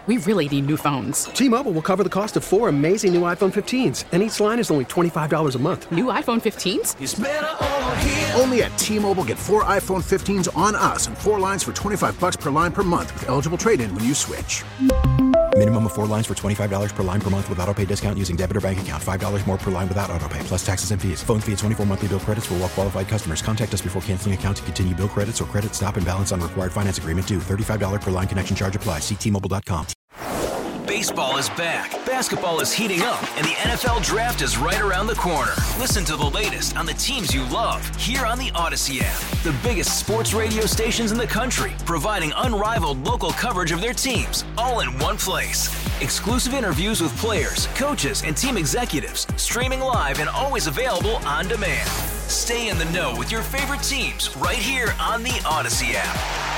We really need new phones. T-Mobile will cover the cost of 4 amazing new iPhone 15s, and each line is only $25 a month. New iPhone 15s? It's better over here. Only at T-Mobile, get 4 iPhone 15s on us and 4 lines for $25 per line per month with eligible trade-in when you switch. Minimum of 4 lines for $25 per line per month with autopay discount using debit or bank account. $5 more per line without autopay, plus taxes and fees. Phone fee at 24 monthly bill credits for well-qualified customers. Contact us before canceling account to continue bill credits or credit stop and balance on required finance agreement due. $35 per line connection charge applies. See T-Mobile.com. Baseball is back, basketball is heating up, and the NFL Draft is right around the corner. Listen to the latest on the teams you love here on the Odyssey app. The biggest sports radio stations in the country, providing unrivaled local coverage of their teams, all in one place. Exclusive interviews with players, coaches, and team executives, streaming live and always available on demand. Stay in the know with your favorite teams right here on the Odyssey app.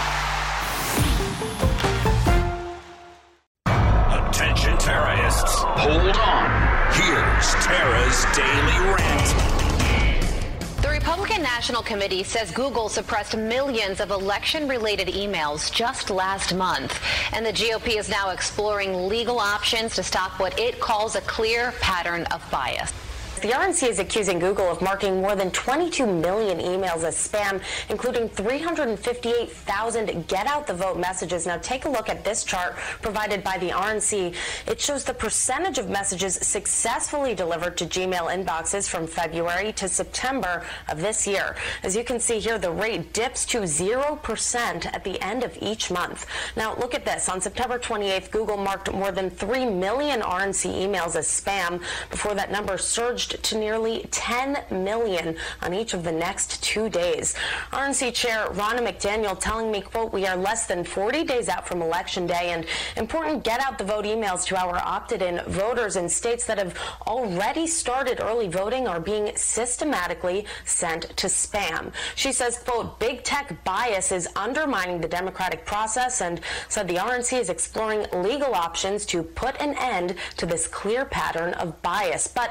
Attention terrorists, hold on. Here's Tara's Daily Rant. The Republican National Committee says Google suppressed millions of election-related emails just last month. And the GOP is now exploring legal options to stop what it calls a clear pattern of bias. The RNC is accusing Google of marking more than 22 million emails as spam, including 358,000 get-out-the-vote messages. Now, take a look at this chart provided by the RNC. It shows the percentage of messages successfully delivered to Gmail inboxes from February to September of this year. As you can see here, the rate dips to 0% at the end of each month. Now, look at this. On September 28th, Google marked more than 3 million RNC emails as spam. Before that number surged to nearly 10 million on each of the next 2 days. RNC Chair Ronna McDaniel telling me, quote, "We are less than 40 days out from Election Day, and important get-out-the-vote emails to our opted-in voters in states that have already started early voting are being systematically sent to spam." She says, quote, "Big tech bias is undermining the democratic process," and said the RNC is exploring legal options to put an end to this clear pattern of bias. But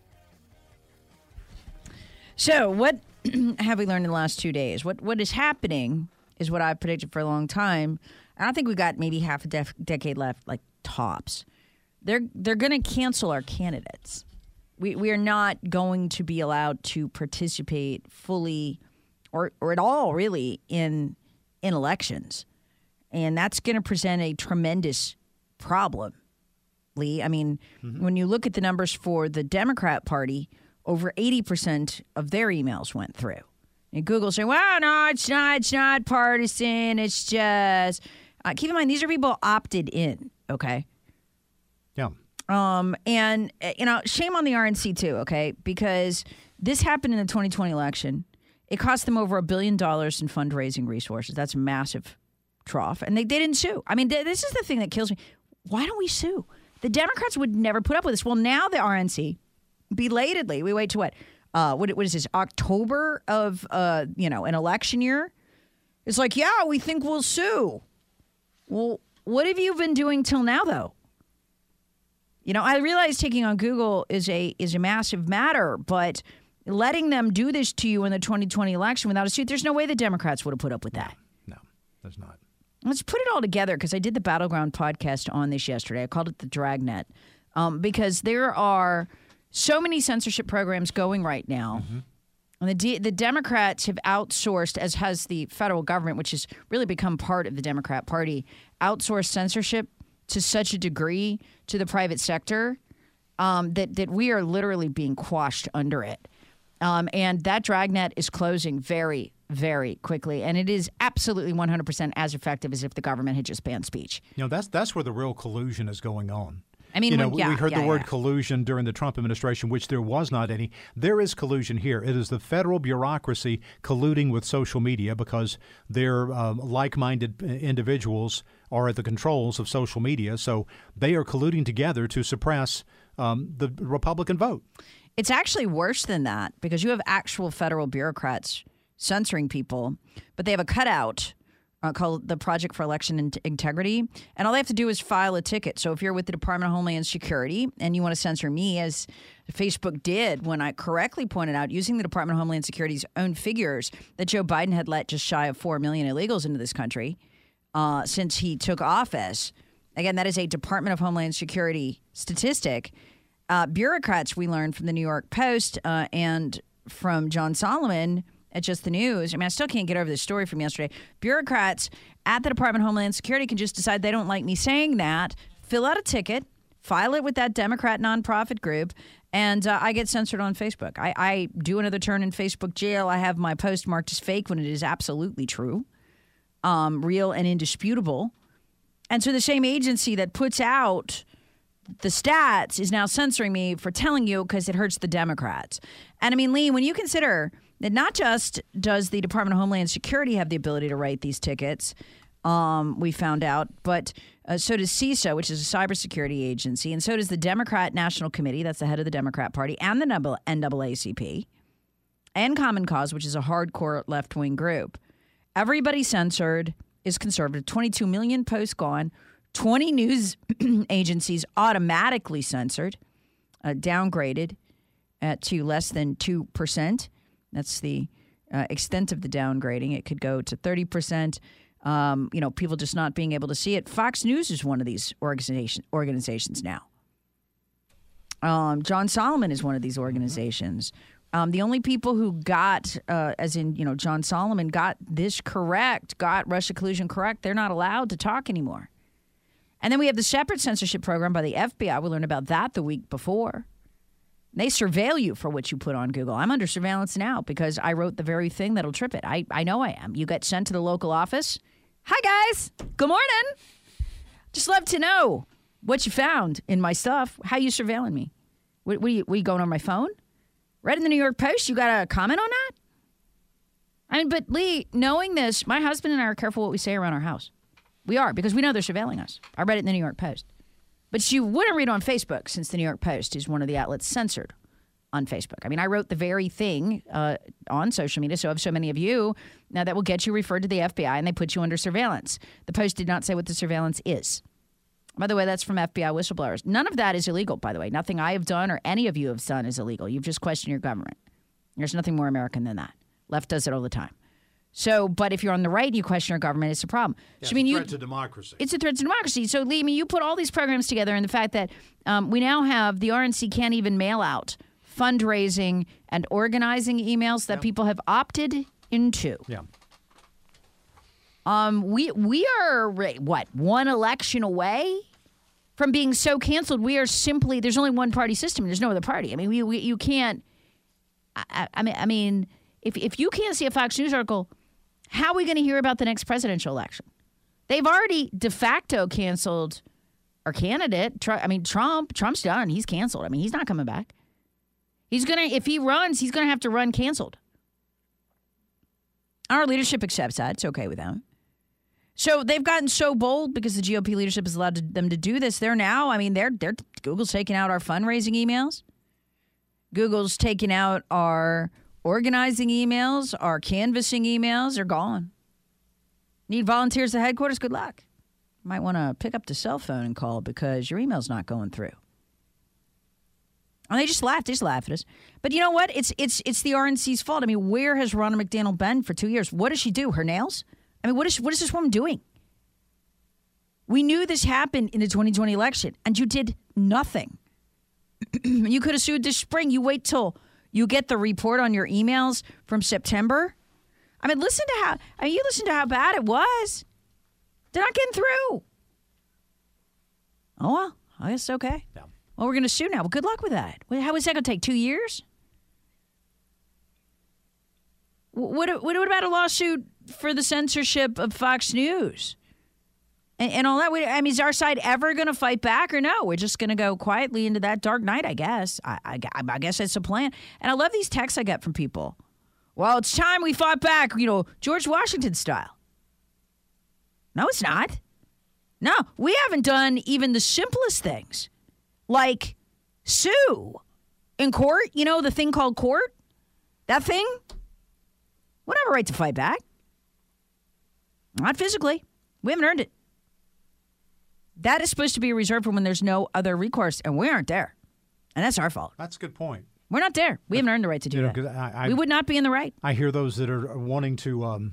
so what have we learned in the last 2 days? What is happening is what I've predicted for a long time. I think we've got maybe half a decade left, like tops. They're going to cancel our candidates. We are not going to be allowed to participate fully or at all, really, in elections. And that's going to present a tremendous problem, Lee. I mean, when you look at the numbers for the Democrat Party, over 80% of their emails went through. And Google saying, well, no, it's not partisan. It's just, keep in mind, these are people opted in, okay? Yeah. And, shame on the RNC too, okay? Because this happened in the 2020 election. It cost them over $1 billion in fundraising resources. That's a massive trough. And they didn't sue. I mean, this is the thing that kills me. Why don't we sue? The Democrats would never put up with this. Well, now the RNC, belatedly, we wait to what is this, October of, an election year? It's like, yeah, we think we'll sue. Well, what have you been doing till now, though? I realize taking on Google is a massive matter, but letting them do this to you in the 2020 election without a suit, there's no way the Democrats would have put up with that. No, there's not. Let's put it all together, because I did the Battleground podcast on this yesterday. I called it the Dragnet, because there are so many censorship programs going right now. Mm-hmm. And the Democrats have outsourced, as has the federal government, which has really become part of the Democrat Party, outsourced censorship to such a degree to the private sector that we are literally being quashed under it. And that dragnet is closing very, very quickly. And it is absolutely 100% as effective as if the government had just banned speech. That's where the real collusion is going on. I mean, we heard the word collusion during the Trump administration, which there was not any. There is collusion here. It is the federal bureaucracy colluding with social media because their like-minded individuals are at the controls of social media. So they are colluding together to suppress the Republican vote. It's actually worse than that, because you have actual federal bureaucrats censoring people, but they have a cutout called the Project for Election Integrity, and all they have to do is file a ticket. So if you're with the Department of Homeland Security and you want to censor me, as Facebook did when I correctly pointed out, using the Department of Homeland Security's own figures, that Joe Biden had let just shy of 4 million illegals into this country since he took office, Again, that is a Department of Homeland Security statistic. Bureaucrats, we learned from the New York Post and from John Solomon at Just the News. I mean, I still can't get over this story from yesterday. Bureaucrats at the Department of Homeland Security can just decide they don't like me saying that, fill out a ticket, file it with that Democrat nonprofit group, and I get censored on Facebook. I do another turn in Facebook jail. I have my post marked as fake when it is absolutely true, real and indisputable. And so the same agency that puts out the stats is now censoring me for telling you because it hurts the Democrats. And I mean, Lee, when you consider that not just does the Department of Homeland Security have the ability to write these tickets, we found out, but so does CISA, which is a cybersecurity agency, and so does the Democrat National Committee, that's the head of the Democrat Party, and the NAACP, and Common Cause, which is a hardcore left-wing group. Everybody censored is conservative. 22 million posts gone. 20 news agencies automatically censored, downgraded to less than 2%. That's the extent of the downgrading. It could go to 30%. People just not being able to see it. Fox News is one of these organizations now. John Solomon is one of these organizations. The only people who got, John Solomon got this correct, got Russia collusion correct, they're not allowed to talk anymore. And then we have the separate censorship program by the FBI. We learned about that the week before. They surveil you for what you put on Google. I'm under surveillance now because I wrote the very thing that'll trip it. I know I am. You get sent to the local office. Hi, guys. Good morning. Just love to know what you found in my stuff. How you surveilling me? What are you going on my phone? Read in the New York Post, you got a comment on that? I mean, but Lee, knowing this, my husband and I are careful what we say around our house. We are, because we know they're surveilling us. I read it in the New York Post. But you wouldn't read on Facebook, since the New York Post is one of the outlets censored on Facebook. I mean, I wrote the very thing on social media, so have so many of you, now that will get you referred to the FBI, and they put you under surveillance. The Post did not say what the surveillance is. By the way, that's from FBI whistleblowers. None of that is illegal, by the way. Nothing I have done or any of you have done is illegal. You've just questioned your government. There's nothing more American than that. Left does it all the time. So, but if you're on the right and you question your government, it's a problem. Yeah, so, it's a threat to democracy. It's a threat to democracy. So, Lee, you put all these programs together, and the fact that we now have the RNC can't even mail out fundraising and organizing emails that people have opted into. Yeah. We are, one election away from being so canceled. We are simply, there's only one party system. There's no other party. I mean, you can't, I mean, if you can't see a Fox News article, how are we going to hear about the next presidential election? They've already de facto canceled our candidate. Trump. Trump's done. He's canceled. I mean, he's not coming back. If he runs, he's going to have to run canceled. Our leadership accepts that. It's okay with them. So they've gotten so bold because the GOP leadership has allowed them to do this. They're now, Google's taking out our fundraising emails. Google's taking out our organizing emails, our canvassing emails are gone. Need volunteers at headquarters? Good luck. Might want to pick up the cell phone and call because your email's not going through. And they just laughed. They just laugh at us. But you know what? It's the RNC's fault. I mean, where has Ronna McDaniel been for 2 years? What does she do? Her nails? I mean, what is this woman doing? We knew this happened in the 2020 election, and you did nothing. You could have sued this spring. You wait till you get the report on your emails from September. I mean, listen to how bad it was. They're not getting through. Oh, well, I guess it's okay. Yeah. Well, we're going to sue now. Well, good luck with that. How is that going to take? 2 years? What about a lawsuit for the censorship of Fox News? And all that. I mean, is our side ever going to fight back or no? We're just going to go quietly into that dark night, I guess. I guess that's the plan. And I love these texts I get from people. Well, it's time we fought back, George Washington style. No, it's not. No, we haven't done even the simplest things. Like sue in court, the thing called court? That thing? We don't have a right to fight back. Not physically. We haven't earned it. That is supposed to be reserved for when there's no other recourse, and we aren't there. And that's our fault. That's a good point. We're not there. We haven't earned the right to do that. We would not be in the right. I hear those that are wanting to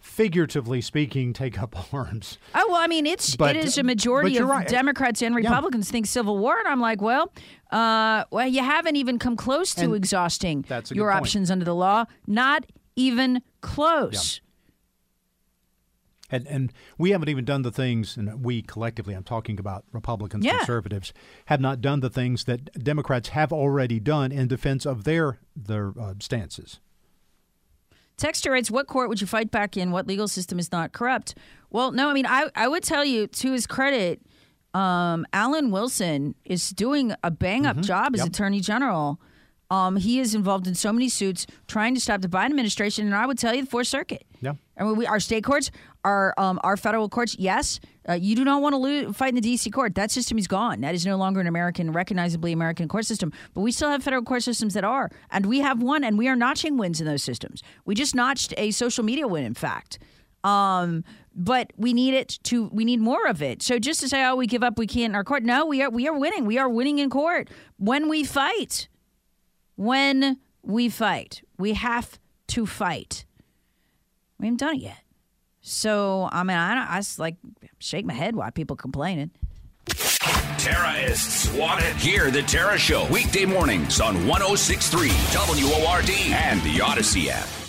figuratively speaking, take up arms. Oh, well, I mean, it is a majority of Democrats and Republicans think civil war. And I'm like, well, you haven't even come close to exhausting your options under the law. Not even close. Yeah. And we haven't even done the things, and we collectively, I'm talking about Republicans, conservatives, have not done the things that Democrats have already done in defense of their stances. Texter writes, what court would you fight back in? What legal system is not corrupt? Well, no, I mean, I would tell you, to his credit, Alan Wilson is doing a bang-up job as Attorney General. He is involved in so many suits trying to stop the Biden administration, and I would tell you the Fourth Circuit. Yeah. I mean, our state courts, our federal courts, yes. You do not want to fight in the D.C. court. That system is gone. That is no longer an recognizably American court system. But we still have federal court systems that are. And we have one, and we are notching wins in those systems. We just notched a social media win, in fact. But we need more of it. So just to say, we give up, we can't in our court. No, we are winning. We are winning in court when we fight. When we fight. We have to fight. We haven't done it yet. So, I mean, I just shake my head while people complaining. Terrorists want it. Hear the Tara Show weekday mornings on 106.3 WORD and the Odyssey app.